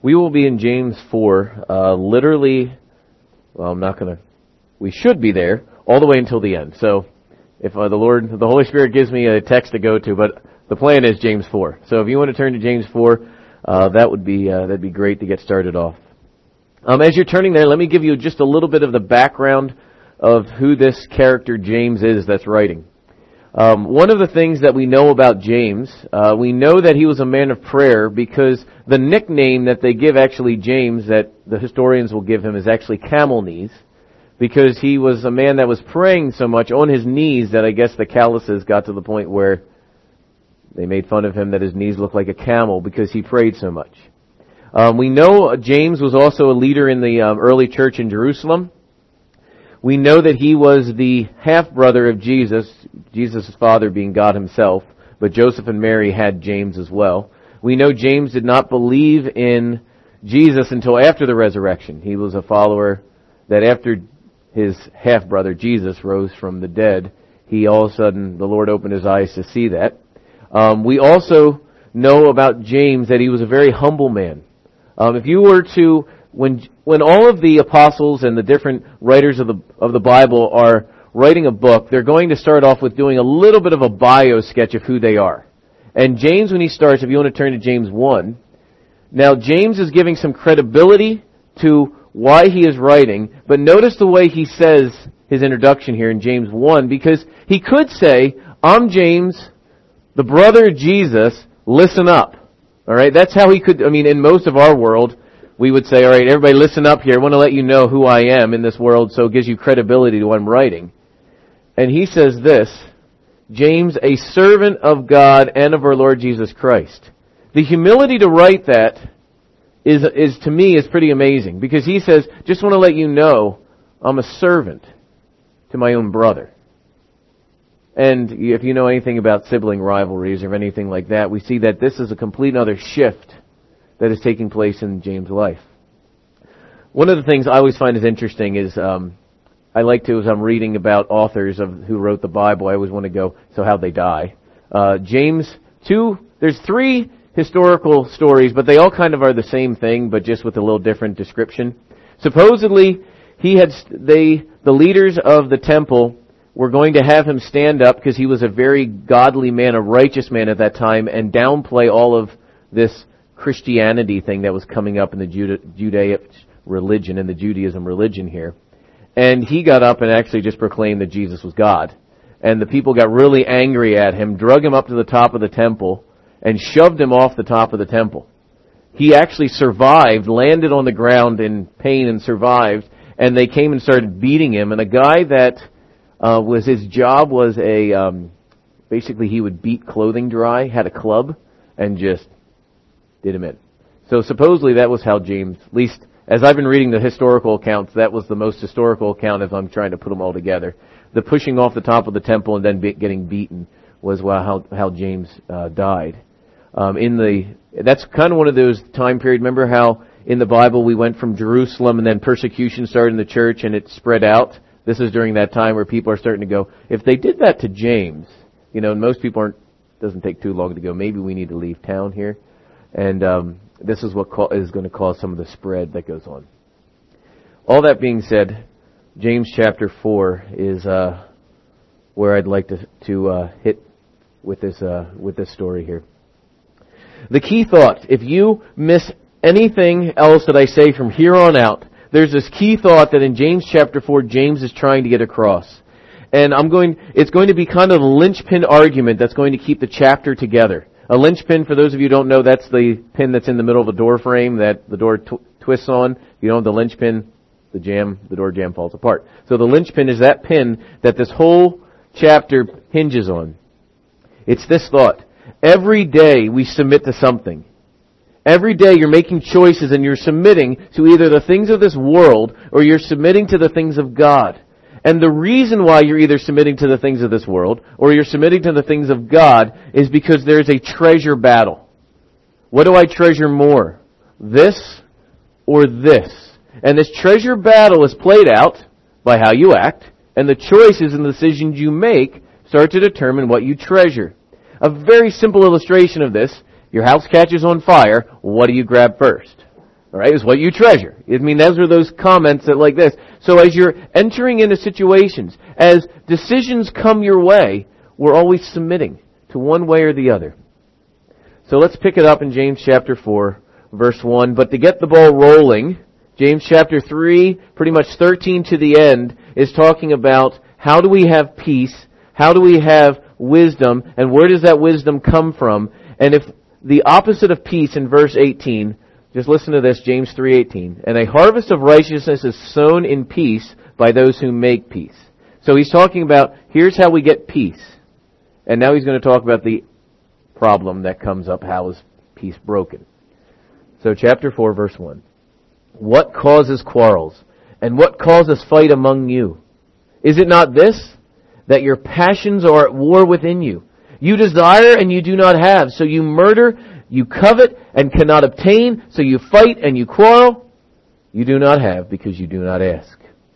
We will be in James 4, literally, well, we should be there all the way until the end. So if the Holy Spirit gives me a text to go to, but the plan is James 4. So if you want to turn to James 4, that'd be great to get started off. As you're turning there, let me give you just a little bit of the background of who this character James is that's writing. One of the things that we know about James, we know that he was a man of prayer because the nickname that they give actually James, that the historians will give him, is actually camel knees, because he was a man that was praying so much on his knees that I guess the calluses got to the point where they made fun of him that his knees looked like a camel because he prayed so much. We know James was also a leader in the early church in Jerusalem. We know that he was the half-brother of Jesus, Jesus' father being God himself, but Joseph and Mary had James as well. We know James did not believe in Jesus until after the resurrection. He was a follower that after his half-brother Jesus rose from the dead, all of a sudden, the Lord opened his eyes to see that. We also know about James that he was a very humble man. If you were to, when all of the apostles and the different writers of the Bible are writing a book, they're going to start off with doing a little bit of a bio sketch of who they are. And James, when he starts, if you want to turn to James 1, now James is giving some credibility to why he is writing, but notice the way he says his introduction here in James 1, because he could say, I'm James, the brother of Jesus, listen up. Alright, that's how he could, in most of our world, we would say, alright, everybody listen up here, I want to let you know who I am in this world, so it gives you credibility to what I'm writing. And he says this, James, a servant of God and of our Lord Jesus Christ. The humility to write that is to me is pretty amazing, because he says, just want to let you know, I'm a servant to my own brother. And if you know anything about sibling rivalries or anything like that, we see that this is a complete other shift that is taking place in James' life. One of the things I always find is interesting is, I like to, as I'm reading about authors who wrote the Bible, I always want to go, so how'd they die? James 2, there's 3 historical stories, but they all kind of are the same thing, but just with a little different description. Supposedly, the leaders of the temple were going to have him stand up because he was a very godly man, a righteous man at that time, and downplay all of this Christianity thing that was coming up in the Judaic religion and the Judaism religion here. And he got up and actually just proclaimed that Jesus was God. And the people got really angry at him, drug him up to the top of the temple, and shoved him off the top of the temple. He actually survived, landed on the ground in pain and survived, and they came and started beating him. And a guy that his job was basically he would beat clothing dry, had a club, and just did him in. So supposedly that was how James, at least as I've been reading the historical accounts, that was the most historical account as I'm trying to put them all together. The pushing off the top of the temple and then getting beaten was how James died. That's kind of one of those time period. Remember how in the Bible we went from Jerusalem and then persecution started in the church and it spread out? This is during that time where people are starting to go, if they did that to James, and most people doesn't take too long to go, maybe we need to leave town here. And this is what is going to cause some of the spread that goes on. All that being said, James chapter 4 is where I'd like to hit with this story here. The key thought, if you miss anything else that I say from here on out, there's this key thought that in James chapter 4, James is trying to get across. And it's going to be kind of a linchpin argument that's going to keep the chapter together. A linchpin, for those of you who don't know, that's the pin that's in the middle of the door frame that the door twists on. If you don't have the linchpin, the door jamb falls apart. So the linchpin is that pin that this whole chapter hinges on. It's this thought. Every day we submit to something. Every day you're making choices and you're submitting to either the things of this world or you're submitting to the things of God. And the reason why you're either submitting to the things of this world or you're submitting to the things of God is because there's a treasure battle. What do I treasure more? This or this? And this treasure battle is played out by how you act, and the choices and the decisions you make start to determine what you treasure. A very simple illustration of this, your house catches on fire, what do you grab first? Alright, is what you treasure. I mean, those are those comments that like this. So as you're entering into situations, as decisions come your way, we're always submitting to one way or the other. So let's pick it up in James chapter 4, verse 1. But to get the ball rolling, James chapter 3, pretty much 13 to the end, is talking about how do we have peace, how do we have wisdom, and where does that wisdom come from? And if the opposite of peace in verse 18, just listen to this, James 3:18. And a harvest of righteousness is sown in peace by those who make peace. So he's talking about, here's how we get peace. And now he's going to talk about the problem that comes up, how is peace broken. So chapter 4, verse 1. What causes quarrels? And what causes fight among you? Is it not this, that your passions are at war within you? You desire and you do not have, so you murder. You covet and cannot obtain, so you fight and you quarrel. You do not have because you do not ask.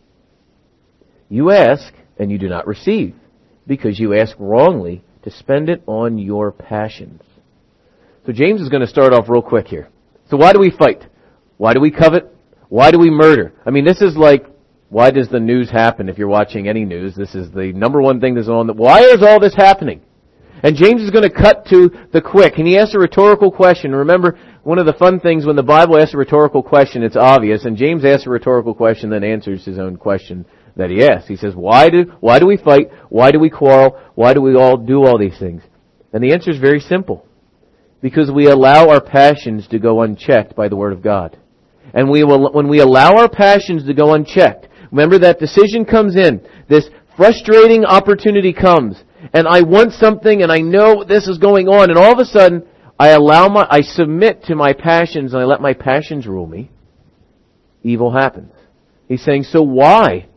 You ask and you do not receive because you ask wrongly to spend it on your passions. So James is going to start off real quick here. So why do we fight? Why do we covet? Why do we murder? I mean, this is like, why does the news happen? If you're watching any news, this is the number one thing that's on. Why is all this happening? And James is going to cut to the quick. And he asks a rhetorical question. Remember, one of the fun things when the Bible asks a rhetorical question, it's obvious. And James asks a rhetorical question, then answers his own question that he asks. He says, why do we fight? Why do we quarrel? Why do we all do all these things? And the answer is very simple. Because we allow our passions to go unchecked by the Word of God. And when we allow our passions to go unchecked, remember that decision comes in. This frustrating opportunity comes. And I want something and I know this is going on. And all of a sudden, I submit to my passions and I let my passions rule me. Evil happens. He's saying, so why?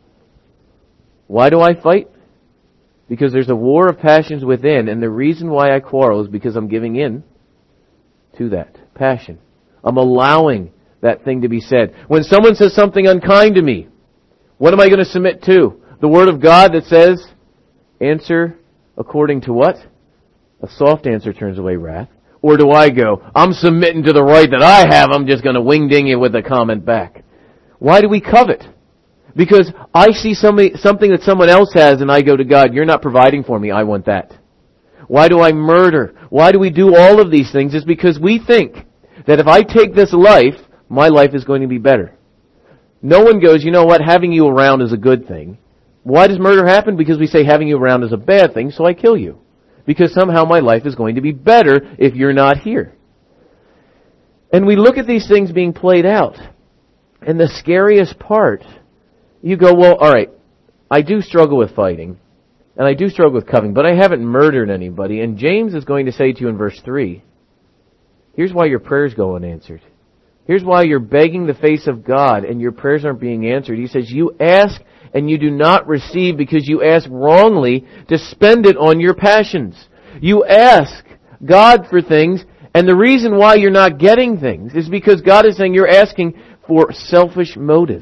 Why do I fight? Because there's a war of passions within. And the reason why I quarrel is because I'm giving in to that passion. I'm allowing that thing to be said. When someone says something unkind to me, what am I going to submit to? The Word of God that says, answer according to what? A soft answer turns away wrath. Or do I go, I'm submitting to the right that I have, I'm just going to wing-ding you with a comment back. Why do we covet? Because I see something that someone else has and I go to God, you're not providing for me, I want that. Why do I murder? Why do we do all of these things? It's because we think that if I take this life, my life is going to be better. No one goes, you know what, having you around is a good thing. Why does murder happen? Because we say having you around is a bad thing, so I kill you. Because somehow my life is going to be better if you're not here. And we look at these things being played out. And the scariest part, you go, well, alright, I do struggle with fighting. And I do struggle with coveting, but I haven't murdered anybody. And James is going to say to you in verse 3, here's why your prayers go unanswered. Here's why you're begging the face of God and your prayers aren't being answered. He says, you ask and you do not receive because you ask wrongly to spend it on your passions. You ask God for things, and the reason why you're not getting things is because God is saying you're asking for selfish motives.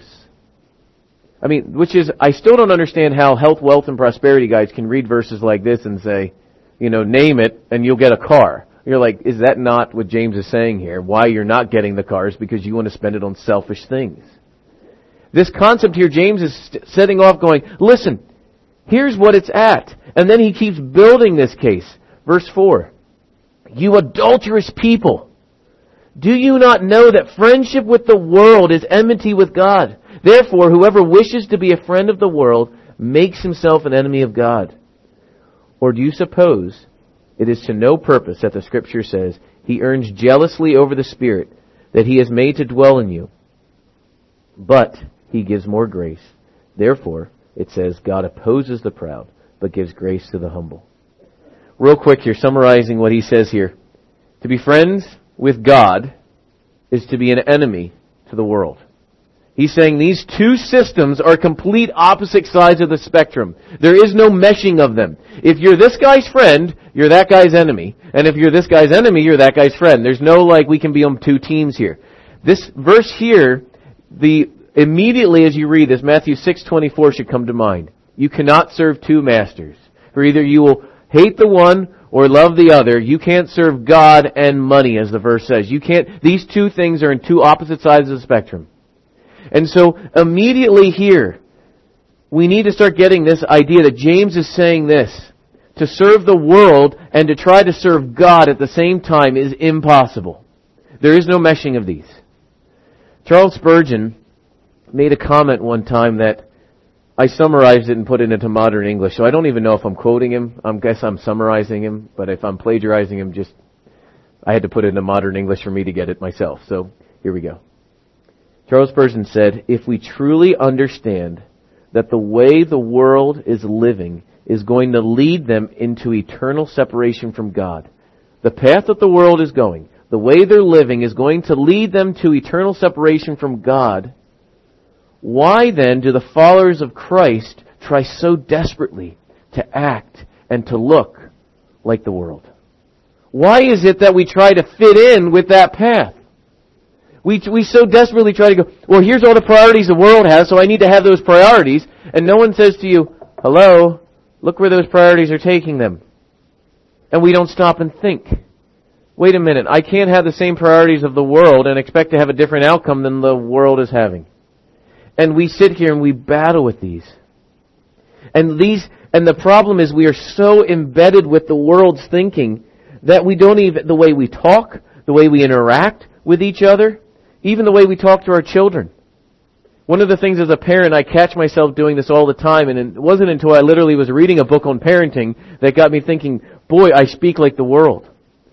I mean, I still don't understand how health, wealth, and prosperity guys can read verses like this and say, name it and you'll get a car. You're like, is that not what James is saying here? Why you're not getting the cars? Because you want to spend it on selfish things. This concept here, James is setting off going, listen, here's what it's at. And then he keeps building this case. Verse 4. You adulterous people, do you not know that friendship with the world is enmity with God? Therefore, whoever wishes to be a friend of the world makes himself an enemy of God. Or do you suppose it is to no purpose that the Scripture says, He earns jealously over the Spirit that He has made to dwell in you? But He gives more grace. Therefore, it says, God opposes the proud, but gives grace to the humble. Real quick here, summarizing what he says here. To be friends with God is to be an enemy to the world. He's saying these two systems are complete opposite sides of the spectrum. There is no meshing of them. If you're this guy's friend, you're that guy's enemy. And if you're this guy's enemy, you're that guy's friend. There's no we can be on two teams here. This verse here, immediately as you read this, Matthew 6:24 should come to mind. You cannot serve two masters. For either you will hate the one or love the other, you can't serve God and money, as the verse says. You can't, these two things are in two opposite sides of the spectrum. And so immediately here, we need to start getting this idea that James is saying this. To serve the world and to try to serve God at the same time is impossible. There is no meshing of these. Charles Spurgeon made a comment one time that I summarized it and put it into modern English, so I don't even know if I'm quoting him. I guess I'm summarizing him, but if I'm plagiarizing him, I had to put it into modern English for me to get it myself. So here we go. Charles Spurgeon said, "If we truly understand that the way the world is living is going to lead them into eternal separation from God, the path that the world is going, the way they're living is going to lead them to eternal separation from God, why then do the followers of Christ try so desperately to act and to look like the world? Why is it that we try to fit in with that path? We so desperately try to go, well, here's all the priorities the world has, so I need to have those priorities. And no one says to you, hello, look where those priorities are taking them. And we don't stop and think. Wait a minute, I can't have the same priorities of the world and expect to have a different outcome than the world is having. And we sit here and we battle with these. And the problem is we are so embedded with the world's thinking that we don't even, the way we talk, the way we interact with each other, even the way we talk to our children. One of the things as a parent, I catch myself doing this all the time, and it wasn't until I literally was reading a book on parenting that got me thinking, boy, I speak like the world.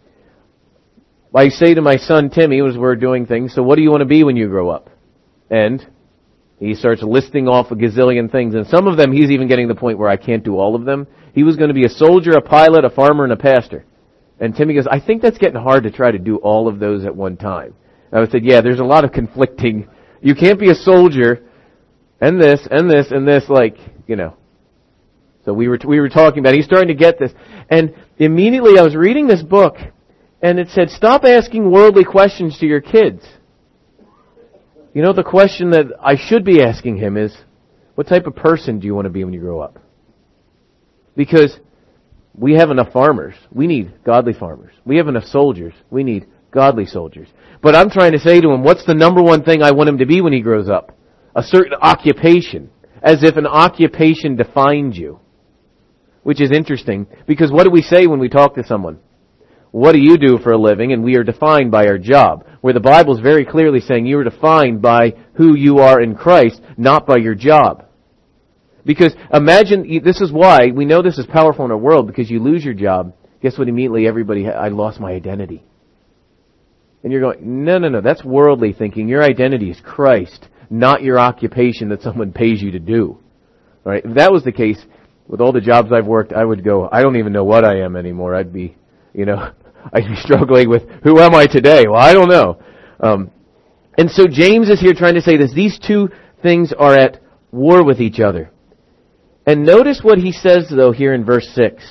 I say to my son, Timmy, as we're doing things, so what do you want to be when you grow up? And he starts listing off a gazillion things, and some of them he's even getting to the point where I can't do all of them. He was going to be a soldier, a pilot, a farmer, and a pastor. And Timmy goes, I think that's getting hard to try to do all of those at one time. And I said, yeah, there's a lot of conflicting. You can't be a soldier, and this, and this, and this, like, you know. So we were talking about it. He's starting to get this. And immediately I was reading this book, and it said, stop asking worldly questions to your kids. You know, the question that I should be asking him is, what type of person do you want to be when you grow up? Because we have enough farmers. We need godly farmers. We have enough soldiers. We need godly soldiers. But I'm trying to say to him, what's the number one thing I want him to be when he grows up? A certain occupation. As if an occupation defines you. Which is interesting, because what do we say when we talk to someone? What do you do for a living? And we are defined by our job. Where the Bible is very clearly saying you are defined by who you are in Christ, not by your job. Because imagine, this is why, we know this is powerful in our world, because you lose your job, guess what immediately I lost my identity. And you're going, no, that's worldly thinking. Your identity is Christ, not your occupation that someone pays you to do. All right? If that was the case, with all the jobs I've worked, I would go, I don't even know what I am anymore. I'd be struggling with, who am I today? Well, I don't know. And so James is here trying to say this. These two things are at war with each other. And notice what he says, though, here in verse 6.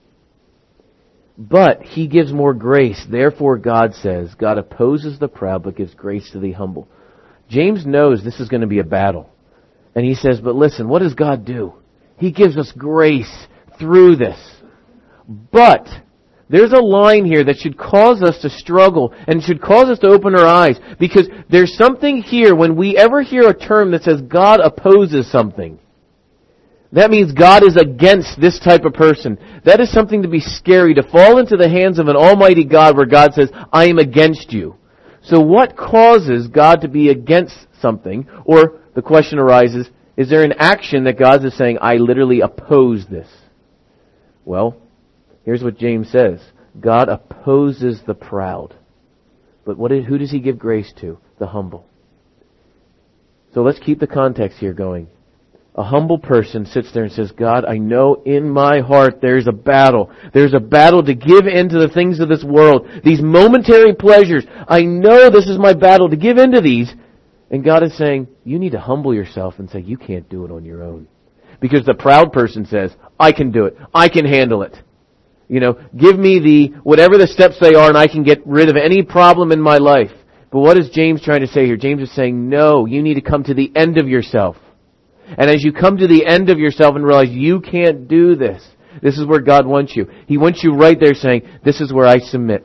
But he gives more grace. Therefore, God says, God opposes the proud, but gives grace to the humble. James knows this is going to be a battle. And he says, but listen, what does God do? He gives us grace through this. But there's a line here that should cause us to struggle and should cause us to open our eyes. Because there's something here, when we ever hear a term that says God opposes something, that means God is against this type of person. That is something to be scary, to fall into the hands of an almighty God where God says, I am against you. So what causes God to be against something? Or the question arises, is there an action that God is saying, I literally oppose this? Well, here's what James says. God opposes the proud. But who does he give grace to? The humble. So let's keep the context here going. A humble person sits there and says, God, I know in my heart there's a battle. There's a battle to give in to the things of this world. These momentary pleasures. I know this is my battle to give in to these. And God is saying, you need to humble yourself and say, you can't do it on your own. Because the proud person says, I can do it. I can handle it. Give me whatever the steps they are and I can get rid of any problem in my life. But what is James trying to say here? James is saying, no, you need to come to the end of yourself. And as you come to the end of yourself and realize you can't do this, This is where God wants you. He wants you right there saying, this is where I submit.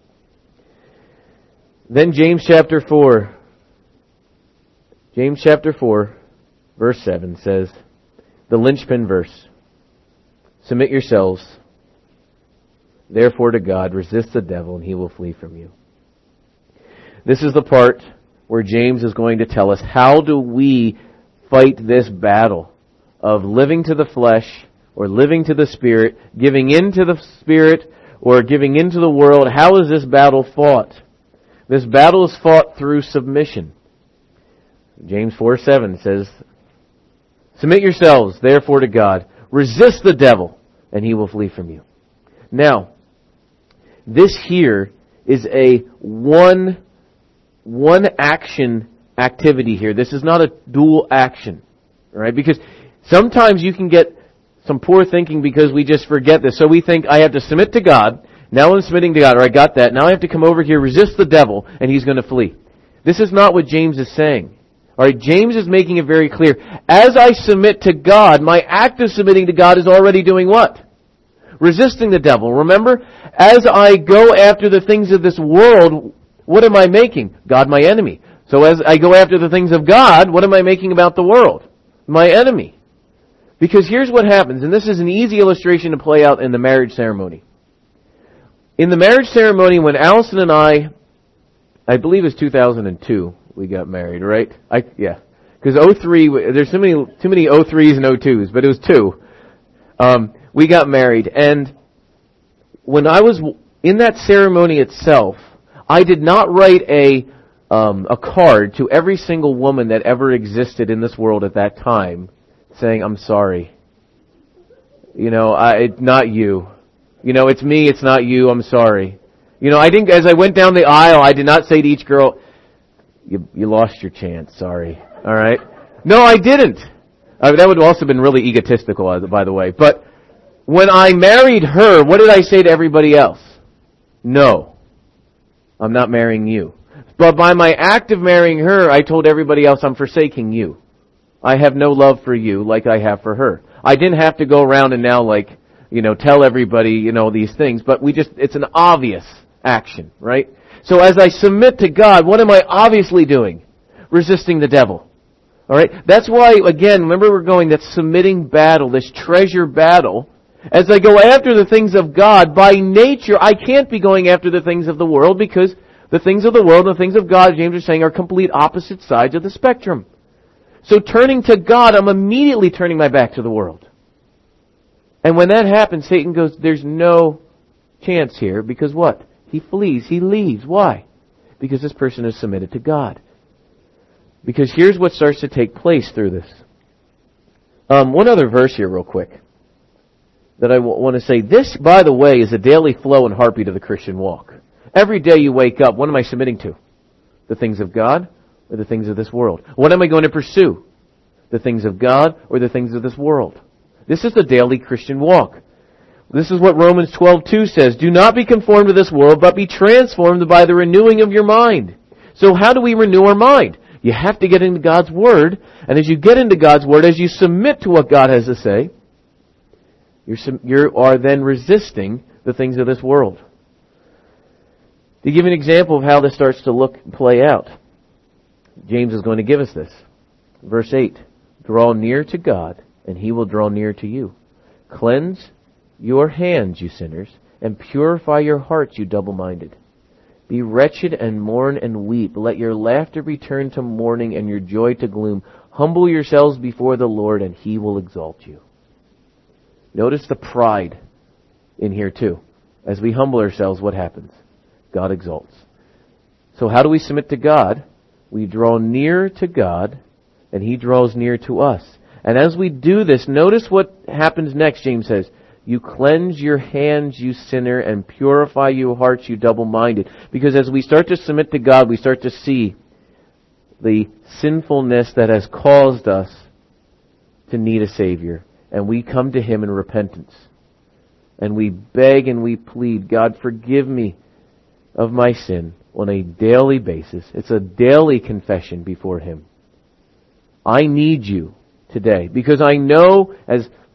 Then James chapter 4, verse 7 says, the linchpin verse, submit yourselves, therefore to God, resist the devil, and he will flee from you. This is the part where James is going to tell us, how do we fight this battle of living to the flesh or living to the Spirit, giving in to the Spirit or giving into the world? How is this battle fought? This battle is fought through submission. James 4:7 says, submit yourselves, therefore, to God. Resist the devil, and he will flee from you. Now, this here is a one action activity here. This is not a dual action. Right? Because sometimes you can get some poor thinking because we just forget this. So we think, I have to submit to God. Now I'm submitting to God, or I got that. Now I have to come over here, resist the devil, and he's going to flee. This is not what James is saying. Alright, James is making it very clear. As I submit to God, my act of submitting to God is already doing what? Resisting the devil. Remember? As I go after the things of this world, what am I making? God my enemy. So as I go after the things of God, what am I making about the world? My enemy. Because here's what happens, and this is an easy illustration to play out in the marriage ceremony. In the marriage ceremony, when Allison and I believe it was 2002, we got married, right? Yeah. Because 03, there's too many 03s and 02s, but it was 2. We got married, and when I was in that ceremony itself, I did not write a card to every single woman that ever existed in this world at that time, saying, I'm sorry. Not you. It's me, it's not you, I'm sorry. I think as I went down the aisle, I did not say to each girl, you lost your chance, sorry. Alright? No, I didn't. That would have also been really egotistical, by the way. But when I married her, what did I say to everybody else? No, I'm not marrying you. But by my act of marrying her, I told everybody else, I'm forsaking you. I have no love for you like I have for her. I didn't have to go around and now tell everybody, these things, but it's an obvious action, right? So as I submit to God, what am I obviously doing? Resisting the devil. Alright? That's why, again, remember we're going that submitting battle, this treasure battle. As I go after the things of God, by nature, I can't be going after the things of the world because the things of the world and the things of God, James is saying, are complete opposite sides of the spectrum. So turning to God, I'm immediately turning my back to the world. And when that happens, Satan goes, there's no chance here, because what? He flees, he leaves. Why? Because this person is submitted to God. Because here's what starts to take place through this. One other verse here real quick that I want to say. This, by the way, is a daily flow and heartbeat of the Christian walk. Every day you wake up, what am I submitting to? The things of God or the things of this world? What am I going to pursue? The things of God or the things of this world? This is the daily Christian walk. This is what Romans 12:2 says. Do not be conformed to this world, but be transformed by the renewing of your mind. So how do we renew our mind? You have to get into God's Word, and as you get into God's Word, as you submit to what God has to say, you are then resisting the things of this world. To give an example of how this starts to play out, James is going to give us this. Verse 8, draw near to God, and He will draw near to you. Cleanse your hands, you sinners, and purify your hearts, you double-minded. Be wretched and mourn and weep. Let your laughter be turned to mourning and your joy to gloom. Humble yourselves before the Lord, and He will exalt you. Notice the pride in here too. As we humble ourselves, what happens? God exalts. So how do we submit to God? We draw near to God, and He draws near to us. And as we do this, notice what happens next, James says. You cleanse your hands, you sinner, and purify your hearts, you double-minded. Because as we start to submit to God, we start to see the sinfulness that has caused us to need a Savior. And we come to Him in repentance. And we beg and we plead, God, forgive me of my sin on a daily basis. It's a daily confession before Him. I need You today. Because I know, as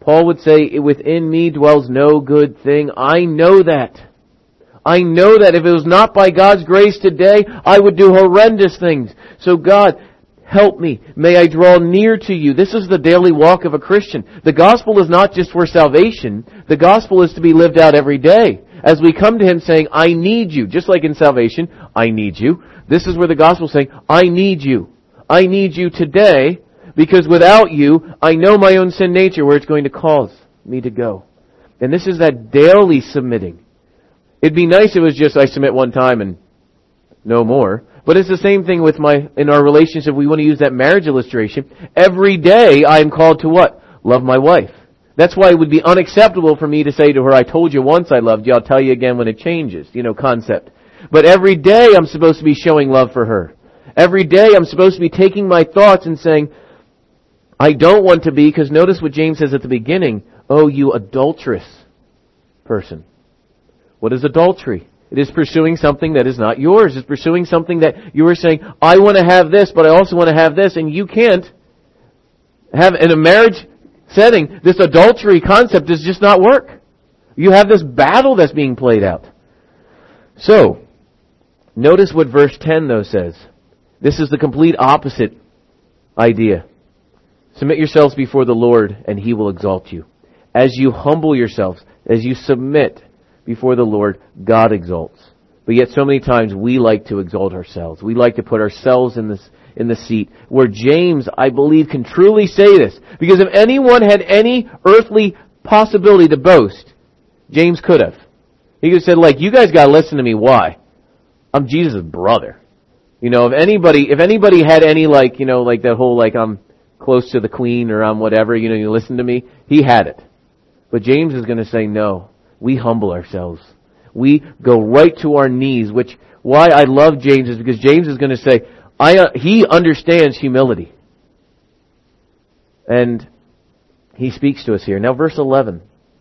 Paul would say, within me dwells no good thing. I know that. I know that if it was not by God's grace today, I would do horrendous things. So God, help me. May I draw near to you. This is the daily walk of a Christian. The gospel is not just for salvation. The gospel is to be lived out every day. As we come to Him saying, I need you. Just like in salvation, I need you. This is where the gospel is saying, I need you. I need you today, because without you, I know my own sin nature, where it's going to cause me to go. And this is that daily submitting. It'd be nice if it was just I submit one time and no more. But it's the same thing with in our relationship. We want to use that marriage illustration. Every day I am called to what? Love my wife. That's why it would be unacceptable for me to say to her, I told you once I loved you, I'll tell you again when it changes. Concept. But every day I'm supposed to be showing love for her. Every day I'm supposed to be taking my thoughts and saying, I don't want to be, because notice what James says at the beginning, oh, you adulterous person. What is adultery? It is pursuing something that is not yours. It's pursuing something that you are saying, I want to have this, but I also want to have this, and you can't have in a marriage setting. This adultery concept does just not work. You have this battle that's being played out. So, notice what verse 10 though says. This is the complete opposite idea. Submit yourselves before the Lord, and He will exalt you. As you humble yourselves, as you submit before the Lord, God exalts. But yet so many times we like to exalt ourselves. We like to put ourselves in the seat. Where James, I believe, can truly say this. Because if anyone had any earthly possibility to boast, James could have. He could have said, you guys gotta listen to me. Why? I'm Jesus' brother. If anybody had any, that whole, I'm close to the queen or I'm whatever, you listen to me, he had it. But James is going to say, no, we humble ourselves. We go right to our knees, why I love James is because James is going to say, he understands humility. And he speaks to us here. Now verse 11.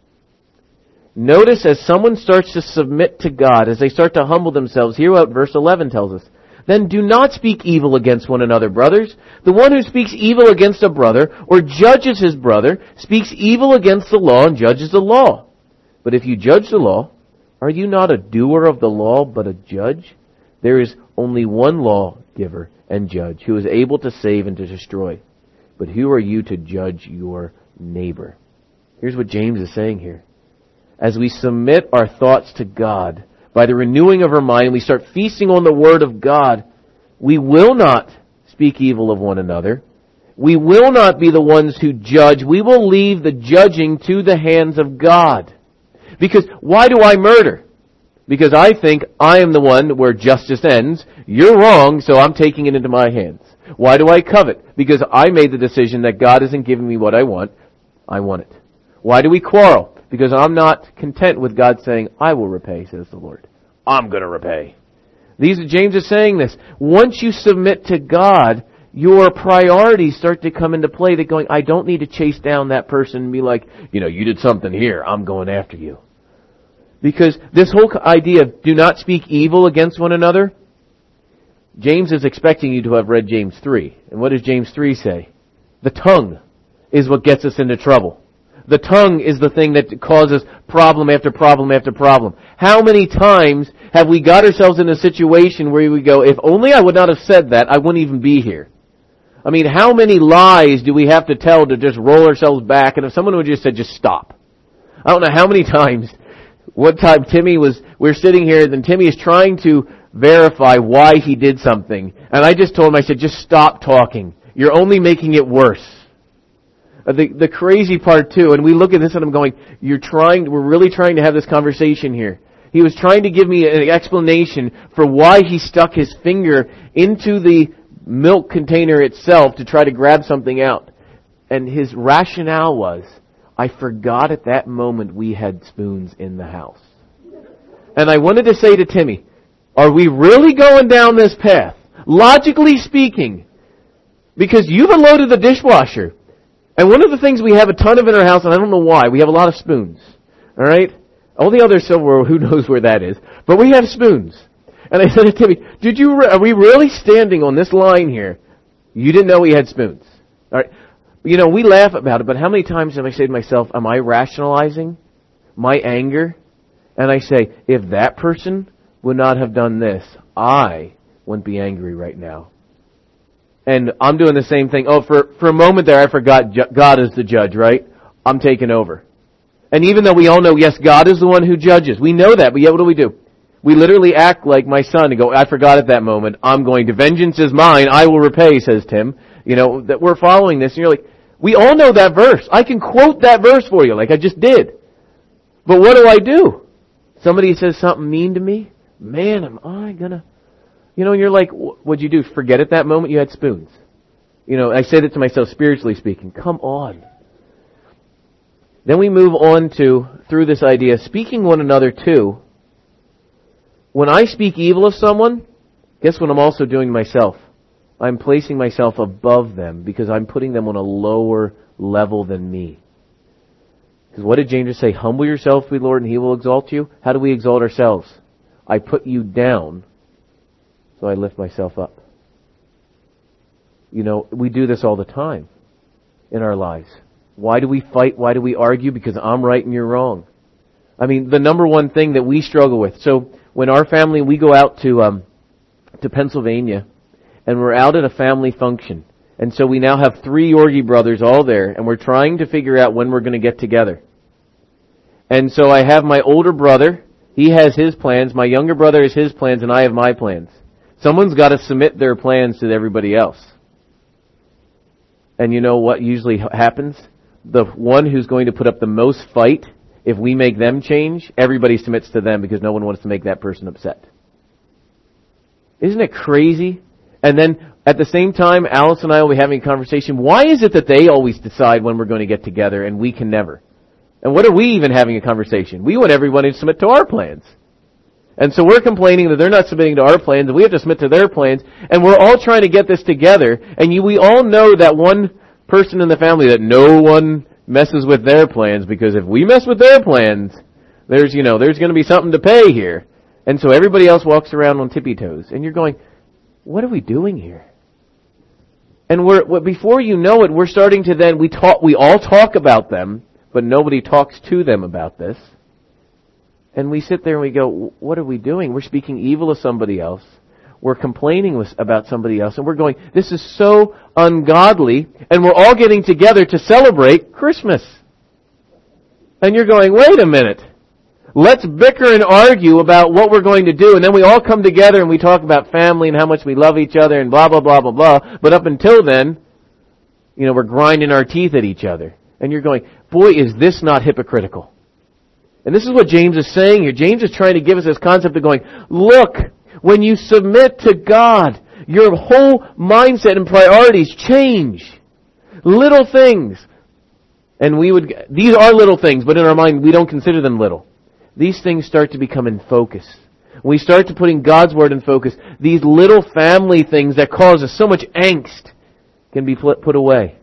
Notice as someone starts to submit to God, as they start to humble themselves, hear what verse 11 tells us. Then do not speak evil against one another, brothers. The one who speaks evil against a brother or judges his brother speaks evil against the law and judges the law. But if you judge the law, are you not a doer of the law but a judge? There is only one lawgiver and judge who is able to save and to destroy. But who are you to judge your neighbor? Here's what James is saying here. As we submit our thoughts to God, by the renewing of our mind, we start feasting on the Word of God, we will not speak evil of one another. We will not be the ones who judge. We will leave the judging to the hands of God. Because why do I murder? Because I think I am the one where justice ends. You're wrong, so I'm taking it into my hands. Why do I covet? Because I made the decision that God isn't giving me what I want. I want it. Why do we quarrel? Because I'm not content with God saying, I will repay, says the Lord. I'm going to repay. James is saying this. Once you submit to God, your priorities start to come into play. They're going, I don't need to chase down that person and be like, you did something here. I'm going after you. Because this whole idea of do not speak evil against one another, James is expecting you to have read James 3. And what does James 3 say? The tongue is what gets us into trouble. The tongue is the thing that causes problem after problem after problem. How many times have we got ourselves in a situation where we go, if only I would not have said that, I wouldn't even be here. I mean, how many lies do we have to tell to just roll ourselves back? And if someone would just say, just stop. I don't know how many times. One time we're sitting here, and Timmy is trying to verify why he did something. And I just told him, I said, just stop talking. You're only making it worse. The crazy part too, and we look at this and I'm going, we're really trying to have this conversation here. He was trying to give me an explanation for why he stuck his finger into the milk container itself to try to grab something out. And his rationale was, I forgot at that moment we had spoons in the house. And I wanted to say to Timmy, are we really going down this path? Logically speaking, because you've unloaded the dishwasher. And one of the things we have a ton of in our house, and I don't know why, we have a lot of spoons. Alright? All the other silverware, who knows where that is. But we have spoons. And I said to Timmy, are we really standing on this line here? You didn't know we had spoons. Alright? You know, we laugh about it, but how many times have I said to myself, am I rationalizing my anger? And I say, if that person would not have done this, I wouldn't be angry right now. And I'm doing the same thing. Oh, for a moment there, I forgot God is the judge, right? I'm taking over. And even though we all know, yes, God is the one who judges. We know that, but yet what do? We literally act like my son and go, I forgot at that moment. I'm going to, vengeance is mine, I will repay, says Tim. You know, that we're following this. And you're like, we all know that verse. I can quote that verse for you like I just did. But what do? Somebody says something mean to me. Man, am I gonna... You know, and you're like, what'd you do? Forget at that moment you had spoons. You know, I said it to myself spiritually speaking. Come on. Then we move on to, through this idea, speaking one another too. When I speak evil of someone, guess what I'm also doing to myself? I'm placing myself above them because I'm putting them on a lower level than me. Because what did James say? Humble yourself before the Lord and He will exalt you. How do we exalt ourselves? I put you down, so I lift myself up. You know, we do this all the time in our lives. Why do we fight? Why do we argue? Because I'm right and you're wrong. I mean, the number one thing that we struggle with. So when our family, we go out to Pennsylvania, and we're out at a family function. And so we now have 3 Yorgi brothers all there, and we're trying to figure out when we're going to get together. And so I have my older brother, he has his plans, my younger brother has his plans, and I have my plans. Someone's got to submit their plans to everybody else. And you know what usually happens? The one who's going to put up the most fight, if we make them change, everybody submits to them because no one wants to make that person upset. Isn't it crazy? And then at the same time, Alice and I will be having a conversation. Why is it that they always decide when we're going to get together and we can never? And what are we even having a conversation? We want everyone to submit to our plans. And so we're complaining that they're not submitting to our plans and we have to submit to their plans. And we're all trying to get this together. And we all know that one person in the family that no one messes with their plans, because if we mess with their plans, there's going to be something to pay here. And so everybody else walks around on tippy toes. And you're going, what are we doing here? And before you know it, we're starting to then, we all talk about them, but nobody talks to them about this. And we sit there and we go, what are we doing? We're speaking evil of somebody else. We're complaining about somebody else. And we're going, this is so ungodly. And we're all getting together to celebrate Christmas. And you're going, wait a minute. Let's bicker and argue about what we're going to do. And then we all come together and we talk about family and how much we love each other and blah, blah, blah, blah, blah. But up until then, we're grinding our teeth at each other. And you're going, boy, is this not hypocritical. And this is what James is saying here. James is trying to give us this concept of going, look, when you submit to God, your whole mindset and priorities change. Little things. And these are little things, but in our mind, we don't consider them little. These things start to become in focus. When we start to putting God's Word in focus, these little family things that cause us so much angst can be put away.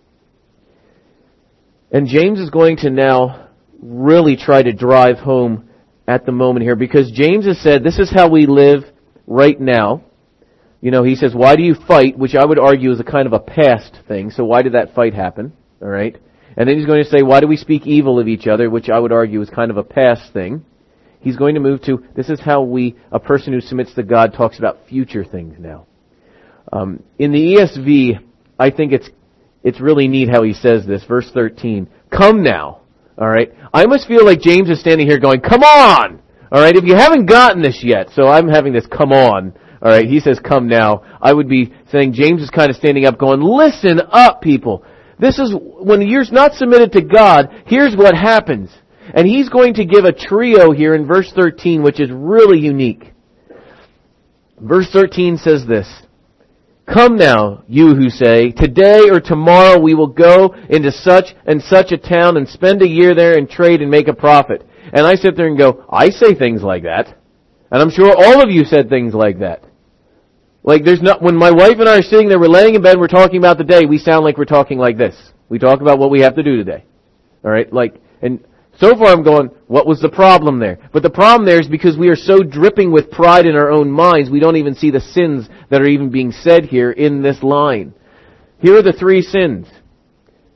And James is going to now really try to drive home at the moment here, because James has said this is how we live right now. He says, why do you fight? Which I would argue is a kind of a past thing. So why did that fight happen? All right. And then he's going to say, why do we speak evil of each other? Which I would argue is kind of a past thing. He's going to move to, this is how a person who submits to God talks about future things now. In the ESV, I think it's really neat how he says this. Verse 13, come now. All right. I must feel like James is standing here going, come on. All right. If you haven't gotten this yet, so I'm having this come on. All right. He says, come now. I would be saying James is kind of standing up going, listen up, people. This is, when you're not submitted to God, here's what happens. And he's going to give a trio here in verse 13, which is really unique. Verse 13 says this, come now, you who say, today or tomorrow we will go into such and such a town and spend a year there and trade and make a profit. And I sit there and go, I say things like that. And I'm sure all of you said things like that. Like when my wife and I are sitting there, we're laying in bed, we're talking about the day, we sound like we're talking like this. We talk about what we have to do today. Alright? And so far I'm going, what was the problem there? But the problem there is because we are so dripping with pride in our own minds, we don't even see the sins that are even being said here in this line. Here are the 3 sins.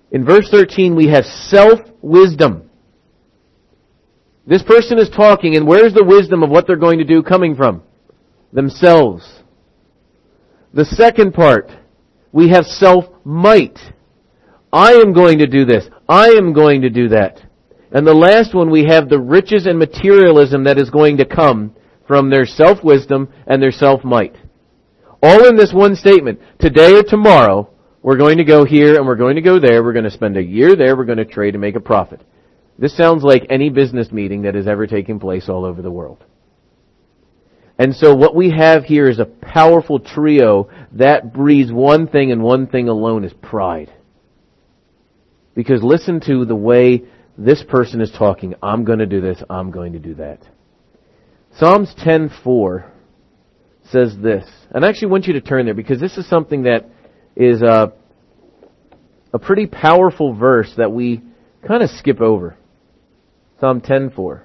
In verse 13, we have self-wisdom. This person is talking, and where's the wisdom of what they're going to do coming from? Themselves. The second part, we have self-might. I am going to do this. I am going to do that. And the last one, we have the riches and materialism that is going to come from their self-wisdom and their self-might. All in this one statement. Today or tomorrow, we're going to go here and we're going to go there. We're going to spend a year there. We're going to trade and make a profit. This sounds like any business meeting that has ever taken place all over the world. And so what we have here is a powerful trio that breeds one thing and one thing alone is pride. Because listen to the way this person is talking. I'm going to do this. I'm going to do that. Psalms 10:4 says this. And I actually want you to turn there because this is something that is a pretty powerful verse that we kind of skip over. Psalm 10:4.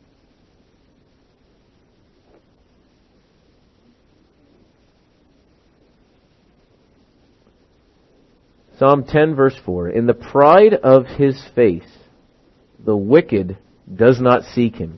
Psalm 10 verse 4. In the pride of his face, the wicked does not seek him.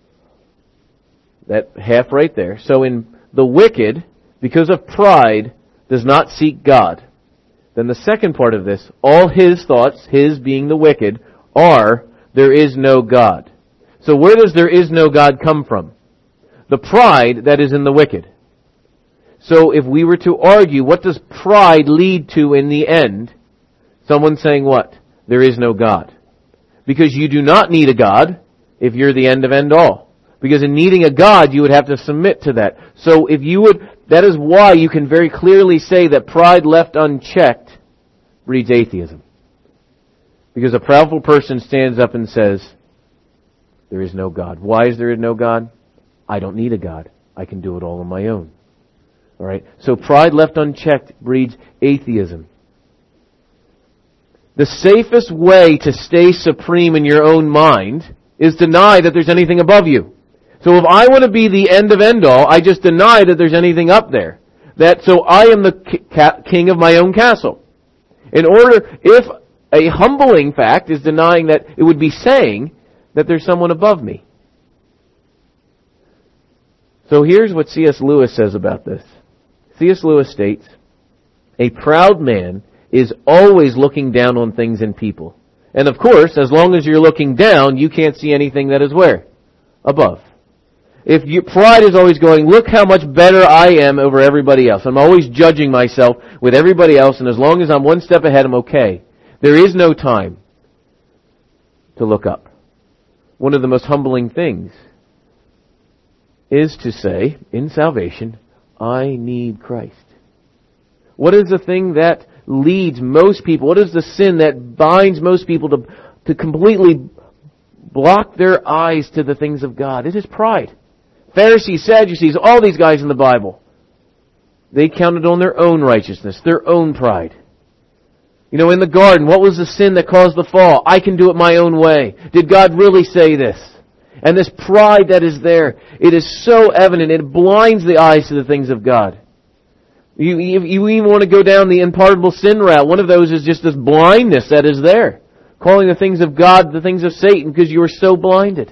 That half right there. So in the wicked, because of pride, does not seek God. Then the second part of this, all his thoughts, his being the wicked, are, there is no God. So where does there is no God come from? The pride that is in the wicked. So if we were to argue, what does pride lead to in the end? Someone saying what? There is no God. Because you do not need a God if you're the end of end all. Because in needing a God, you would have to submit to that. So if you would, that is why you can very clearly say that pride left unchecked breeds atheism. Because a proudful person stands up and says, there is no God. Why is there no God? I don't need a God. I can do it all on my own. Alright? So pride left unchecked breeds atheism. The safest way to stay supreme in your own mind is deny that there's anything above you. So if I want to be the end of end all, I just deny that there's anything up there. So I am the king of my own castle. If a humbling fact is denying that, it would be saying that there's someone above me. So here's what C.S. Lewis says about this. C.S. Lewis states, a proud man is always looking down on things and people. And of course, as long as you're looking down, you can't see anything that is where? Above. If pride is always going, look how much better I am over everybody else. I'm always judging myself with everybody else, and as long as I'm one step ahead, I'm okay. There is no time to look up. One of the most humbling things is to say, in salvation, I need Christ. What is the thing that leads most people? What is the sin that binds most people to completely block their eyes to the things of God? It is pride. Pharisees, Sadducees, all these guys in the Bible, they counted on their own righteousness, their own pride. You know, in the garden, what was the sin that caused the fall? I can do it my own way. Did God really say this? And this pride that is there, it is so evident, it blinds the eyes to the things of God. You even want to go down the unpardonable sin route. One of those is just this blindness that is there. Calling the things of God the things of Satan because you are so blinded.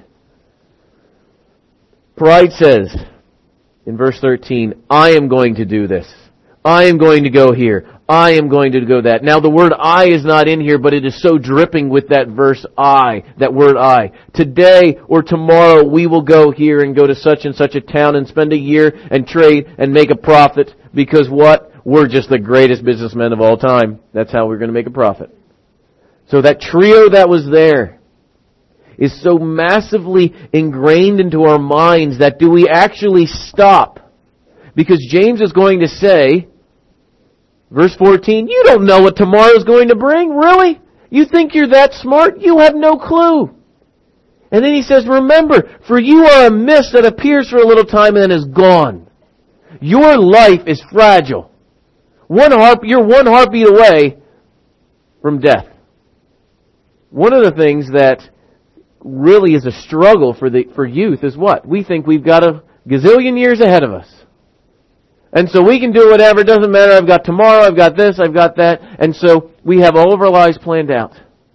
Pride says, in verse 13, I am going to do this. I am going to go here. I am going to go that. Now the word I is not in here, but it is so dripping with that verse I, that word I. Today or tomorrow we will go here and go to such and such a town and spend a year and trade and make a profit because what? We're just the greatest businessmen of all time. That's how we're going to make a profit. So that trio that was there is so massively ingrained into our minds that do we actually stop? Because James is going to say, verse 14, you don't know what tomorrow is going to bring, really? You think you're that smart? You have no clue. And then he says, remember, for you are a mist that appears for a little time and then is gone. Your life is fragile. You're one heartbeat away from death. One of the things that really is a struggle for youth is what? We think we've got a gazillion years ahead of us. And so we can do whatever, it doesn't matter, I've got tomorrow, I've got this, I've got that. And so we have all of our lives planned out.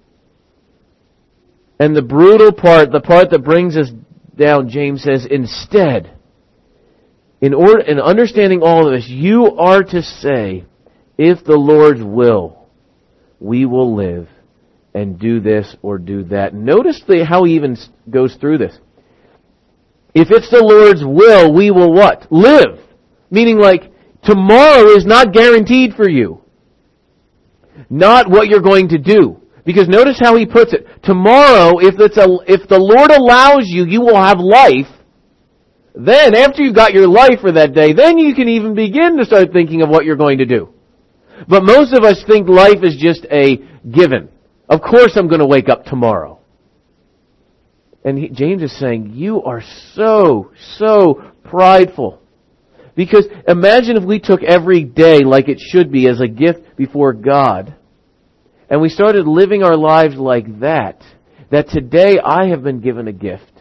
And the brutal part, the part that brings us down, James says, instead, in understanding all of this, you are to say, if the Lord's will, we will live and do this or do that. Notice how he even goes through this. If it's the Lord's will, we will what? Live. Meaning like, tomorrow is not guaranteed for you. Not what you're going to do. Because notice how he puts it. Tomorrow, if the Lord allows you, you will have life. Then, after you've got your life for that day, then you can even begin to start thinking of what you're going to do. But most of us think life is just a given. Of course I'm going to wake up tomorrow. And James is saying, you are so prideful. Because imagine if we took every day like it should be as a gift before God, and we started living our lives like that today I have been given a gift.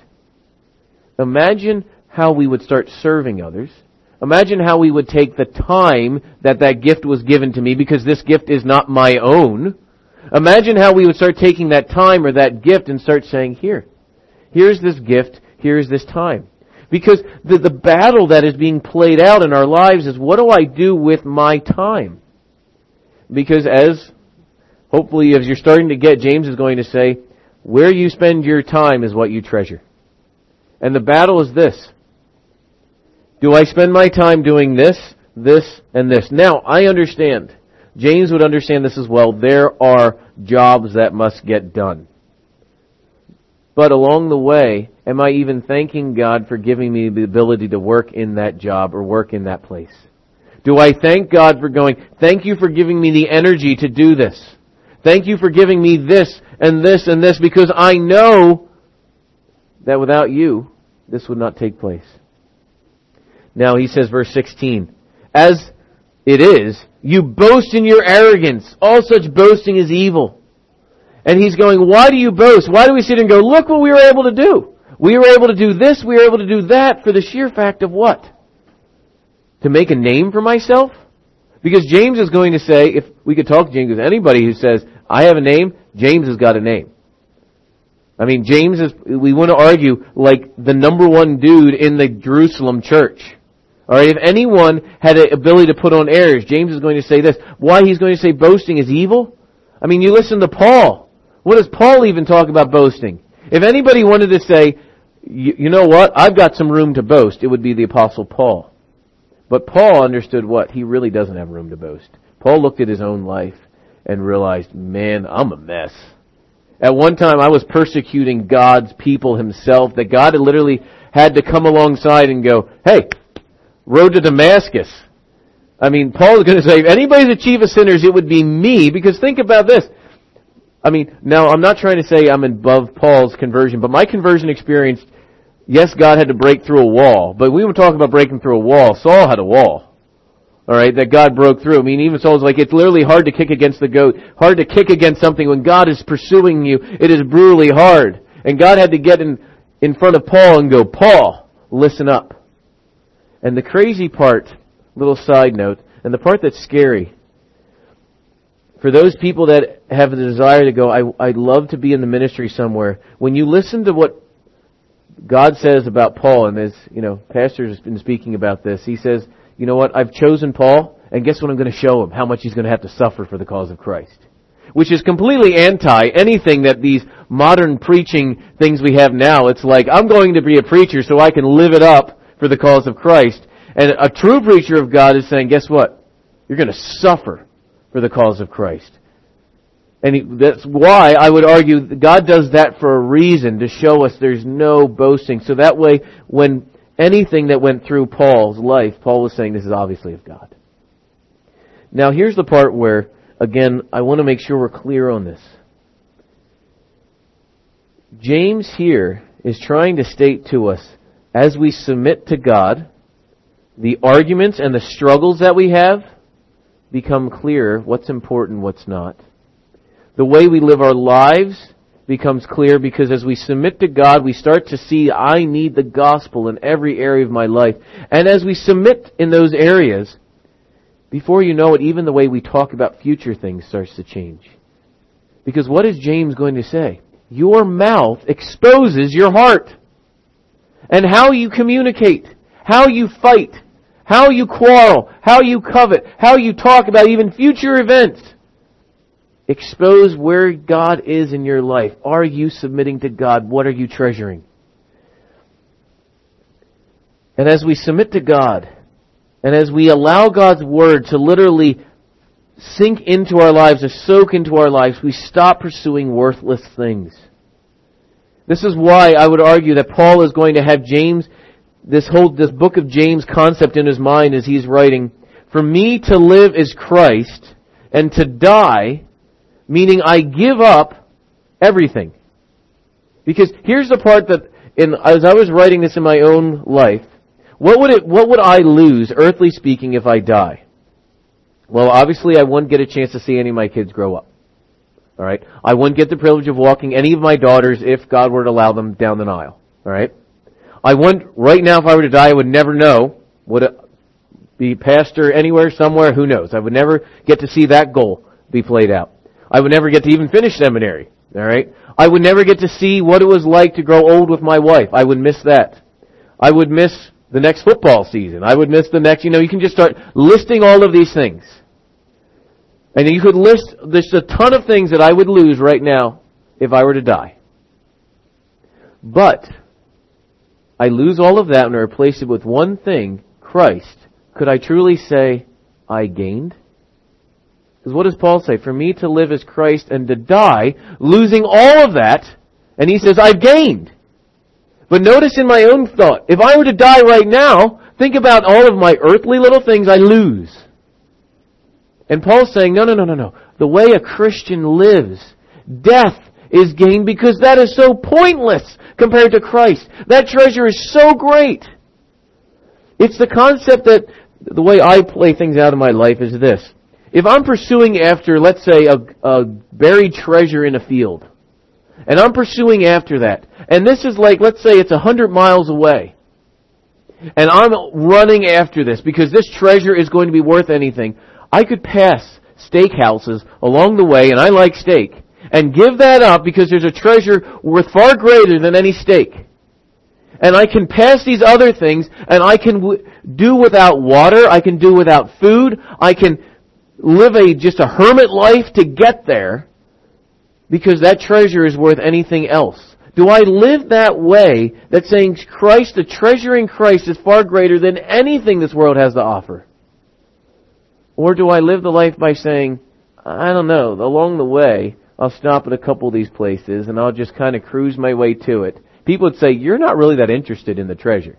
Imagine how we would start serving others. Imagine how we would take the time that gift was given to me, because this gift is not my own. Imagine how we would start taking that time or that gift and start saying, here's this gift, here's this time. Because the battle that is being played out in our lives is, what do I do with my time? Because hopefully as you're starting to get, James is going to say, where you spend your time is what you treasure. And the battle is this. Do I spend my time doing this, and this? Now, I understand. James would understand this as well. There are jobs that must get done. But along the way, am I even thanking God for giving me the ability to work in that job or work in that place? Do I thank God for going, thank you for giving me the energy to do this. Thank you for giving me this and this and this, because I know that without you, this would not take place. Now he says, verse 16, as it is, you boast in your arrogance. All such boasting is evil. And he's going, why do you boast? Why do we sit and go, look what we were able to do. We were able to do this, we were able to do that, for the sheer fact of what? To make a name for myself? Because James is going to say, if we could talk to James, because anybody who says, I have a name, James has got a name. I mean, James is, we want to argue, like the number one dude in the Jerusalem church. Alright, if anyone had the ability to put on airs, James is going to say this. Why he's going to say boasting is evil? I mean, you listen to Paul. What does Paul even talk about boasting? If anybody wanted to say, you know what, I've got some room to boast, it would be the Apostle Paul. But Paul understood what? He really doesn't have room to boast. Paul looked at his own life and realized, man, I'm a mess. At one time, I was persecuting God's people himself, that God had literally had to come alongside and go, hey, road to Damascus. I mean, Paul is going to say, if anybody's the chief of sinners, it would be me, because think about this. I mean, now I'm not trying to say I'm above Paul's conversion, but my conversion experience, yes, God had to break through a wall, but we were talking about breaking through a wall. Saul had a wall. Alright, that God broke through. I mean, even Saul's like, it's literally hard to kick against the goat, hard to kick against something when God is pursuing you. It is brutally hard. And God had to get in front of Paul and go, Paul, listen up. And the crazy part, little side note, and the part that's scary, for those people that have the desire to go, I'd love to be in the ministry somewhere, when you listen to what God says about Paul, and as, Pastor has been speaking about this, he says, you know what, I've chosen Paul, and guess what I'm going to show him? How much he's going to have to suffer for the cause of Christ. Which is completely anti anything that these modern preaching things we have now. It's like, I'm going to be a preacher so I can live it up for the cause of Christ. And a true preacher of God is saying, guess what? You're going to suffer for the cause of Christ. And that's why I would argue that God does that for a reason, to show us there's no boasting. So that way, when anything that went through Paul's life, Paul was saying this is obviously of God. Now here's the part where, again, I want to make sure we're clear on this. James here is trying to state to us, as we submit to God, the arguments and the struggles that we have become clearer, what's important, what's not. The way we live our lives becomes clear, because as we submit to God, we start to see I need the gospel in every area of my life. And as we submit in those areas, before you know it, even the way we talk about future things starts to change. Because what is James going to say? Your mouth exposes your heart. And how you communicate, how you fight, how you quarrel, how you covet, how you talk about even future events, expose where God is in your life. Are you submitting to God? What are you treasuring? And as we submit to God, and as we allow God's Word to literally sink into our lives, to soak into our lives, we stop pursuing worthless things. This is why I would argue that Paul is going to have James, this book of James concept in his mind as he's writing, for me to live is Christ, and to die, meaning I give up everything. Because here's the part that, as I was writing this in my own life, what would I lose, earthly speaking, if I die? Well, obviously I wouldn't get a chance to see any of my kids grow up. All right? I wouldn't get the privilege of walking any of my daughters if God were to allow them down the aisle. All right? I wouldn't, right now if I were to die, I would never know. Would it be pastor anywhere, somewhere? Who knows? I would never get to see that goal be played out. I would never get to even finish seminary. All right? I would never get to see what it was like to grow old with my wife. I would miss that. I would miss the next football season. I would miss the next, you can just start listing all of these things. And you could list, there's a ton of things that I would lose right now if I were to die. But I lose all of that and I replace it with one thing, Christ. Could I truly say I gained? Because what does Paul say? For me to live is Christ, and to die, losing all of that, and he says, I've gained. But notice in my own thought, if I were to die right now, think about all of my earthly little things I lose. And Paul's saying, no. The way a Christian lives, death is gain, because that is so pointless compared to Christ. That treasure is so great. It's the concept that the way I play things out in my life is this. If I'm pursuing after, let's say, a buried treasure in a field, and I'm pursuing after that, and this is like, let's say it's 100 miles away, and I'm running after this because this treasure is going to be worth anything, I could pass steakhouses along the way, and I like steak, and give that up because there's a treasure worth far greater than any steak. And I can pass these other things, and I can do without water, I can do without food, I can live just a hermit life to get there, because that treasure is worth anything else. Do I live that way, that saying Christ, the treasure in Christ is far greater than anything this world has to offer? Or do I live the life by saying, I don't know, along the way, I'll stop at a couple of these places and I'll just kind of cruise my way to it. People would say, you're not really that interested in the treasure.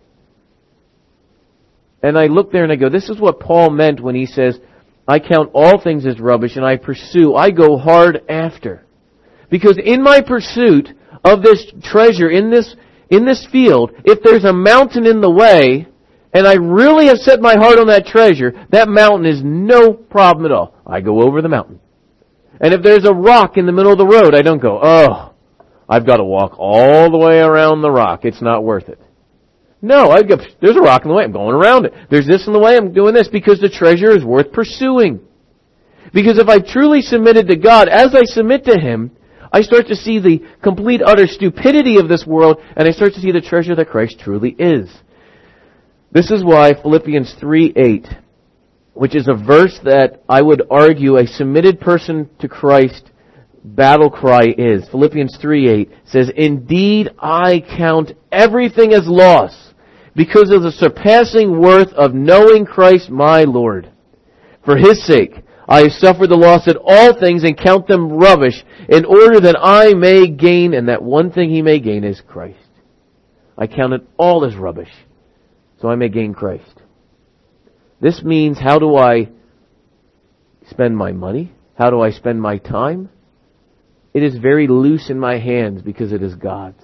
And I look there and I go, this is what Paul meant when he says, I count all things as rubbish and I go hard after. Because in my pursuit of this treasure, in this field, if there's a mountain in the way, and I really have set my heart on that treasure, that mountain is no problem at all. I go over the mountain. And if there's a rock in the middle of the road, I don't go, oh, I've got to walk all the way around the rock. It's not worth it. No, there's a rock in the way. I'm going around it. There's this in the way. I'm doing this because the treasure is worth pursuing. Because if I truly submitted to God, as I submit to Him, I start to see the complete, utter stupidity of this world, and I start to see the treasure that Christ truly is. This is why Philippians 3:8, which is a verse that I would argue a submitted person to Christ battle cry is. Philippians 3:8 says, Indeed, I count everything as loss because of the surpassing worth of knowing Christ my Lord. For His sake, I have suffered the loss of all things and count them rubbish in order that I may gain, and that one thing He may gain is Christ. I count it all as rubbish so I may gain Christ. This means, how do I spend my money? How do I spend my time? It is very loose in my hands because it is God's.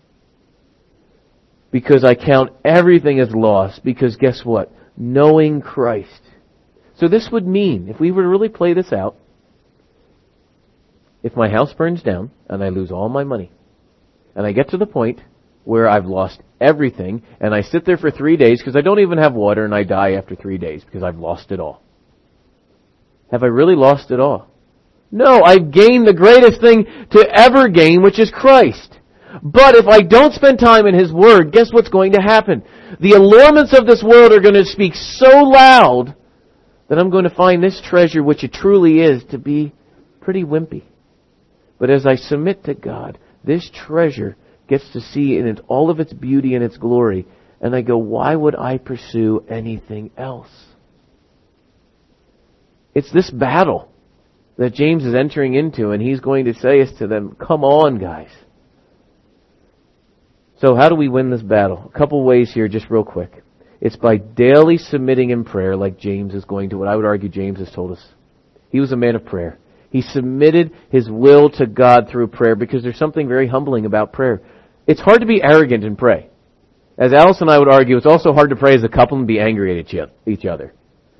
Because I count everything as loss, because guess what? Knowing Christ. So this would mean, if we were to really play this out, if my house burns down and I lose all my money, and I get to the point where I've lost everything, and I sit there for 3 days because I don't even have water, and I die after 3 days because I've lost it all. Have I really lost it all? No, I've gained the greatest thing to ever gain, which is Christ. But if I don't spend time in His Word, guess what's going to happen? The allurements of this world are going to speak so loud that I'm going to find this treasure, which it truly is, to be pretty wimpy. But as I submit to God, this treasure gets to see in all of its beauty and its glory. And I go, why would I pursue anything else? It's this battle that James is entering into, and he's going to say to them, come on, guys. So how do we win this battle? A couple ways here, just real quick. It's by daily submitting in prayer, like James is going to. What I would argue James has told us. He was a man of prayer. He submitted his will to God through prayer because there's something very humbling about prayer. It's hard to be arrogant and pray. As Alice and I would argue, it's also hard to pray as a couple and be angry at each other.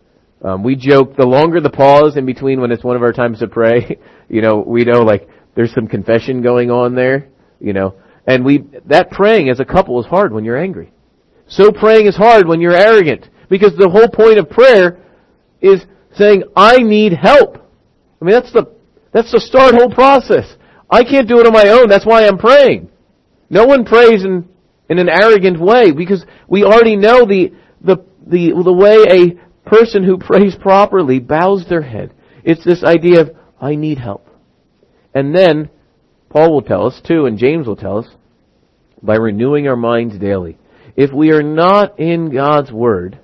We joke, the longer the pause in between when it's one of our times to pray, we know like there's some confession going on there, and that praying as a couple is hard when you're angry. So praying is hard when you're arrogant, because the whole point of prayer is saying, I need help. I mean, that's the start whole process. I can't do it on my own. That's why I'm praying. No one prays in an arrogant way, because we already know the way a person who prays properly bows their head. It's this idea of, I need help. And then, Paul will tell us too, and James will tell us, by renewing our minds daily. If we are not in God's Word,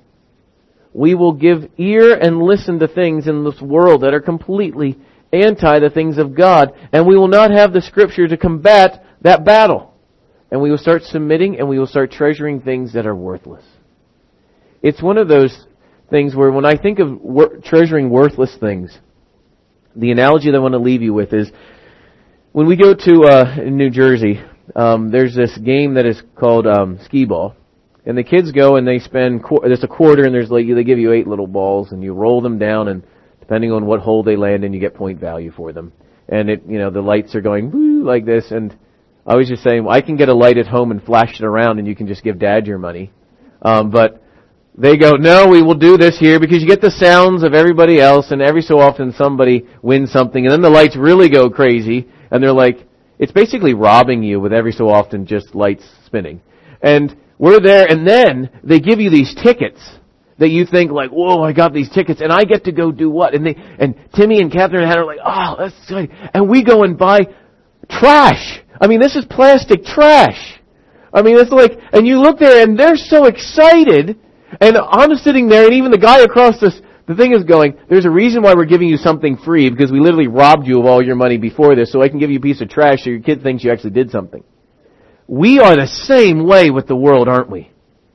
we will give ear and listen to things in this world that are completely anti the things of God, and we will not have the Scripture to combat that battle. And we will start submitting, and we will start treasuring things that are worthless. It's one of those things where when I think of treasuring worthless things, the analogy that I want to leave you with is, when we go to New Jersey, there's this game that is called skee ball. And the kids go and they spend, there's a quarter and they give you 8 little balls and you roll them down, and depending on what hole they land in, you get point value for them. And the lights are going woo like this, and I was just saying, I can get a light at home and flash it around and you can just give Dad your money. But they go, no, we will do this here because you get the sounds of everybody else, and every so often somebody wins something, and then the lights really go crazy, and they're like, it's basically robbing you with every so often just lights spinning. And we're there, and then they give you these tickets that you think like, whoa, I got these tickets, and I get to go do what? And Timmy and Catherine and Hannah are like, oh, that's exciting. And we go and buy trash. I mean, this is plastic trash. I mean, it's like, and you look there, and they're so excited, and I'm sitting there, and even the guy across the thing is going, there's a reason why we're giving you something free, because we literally robbed you of all your money before this, so I can give you a piece of trash so your kid thinks you actually did something. We are the same way with the world, aren't we?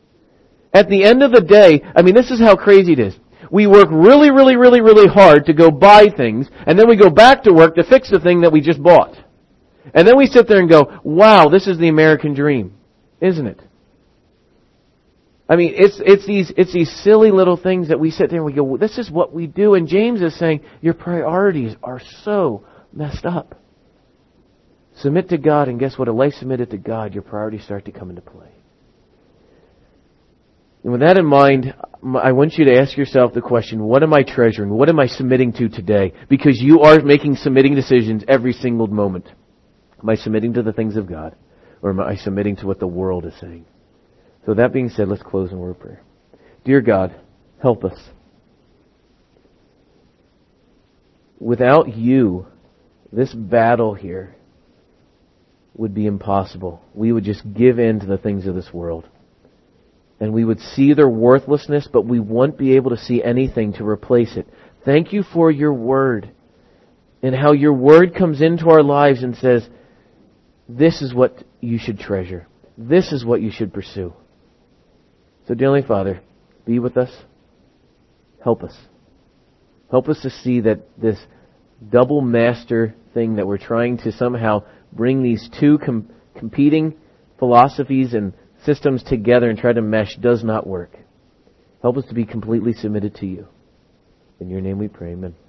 At the end of the day, I mean, this is how crazy it is. We work really, really, really, really hard to go buy things, and then we go back to work to fix the thing that we just bought. And then we sit there and go, wow, this is the American dream, isn't it? I mean, it's these silly little things that we sit there and we go, well, this is what we do. And James is saying, your priorities are so messed up. Submit to God, and guess what? A life submitted to God, your priorities start to come into play. And with that in mind, I want you to ask yourself the question, what am I treasuring? What am I submitting to today? Because you are making submitting decisions every single moment. Am I submitting to the things of God? Or am I submitting to what the world is saying? So that being said, let's close in word of prayer. Dear God, help us. Without you, this battle here would be impossible. We would just give in to the things of this world. And we would see their worthlessness, but we won't be able to see anything to replace it. Thank you for your word, and how your word comes into our lives and says, this is what you should treasure. This is what you should pursue. So, dear Heavenly Father, be with us. Help us. Help us to see that this double master thing that we're trying to somehow bring these two competing philosophies and systems together and try to mesh does not work. Help us to be completely submitted to you. In your name we pray, amen.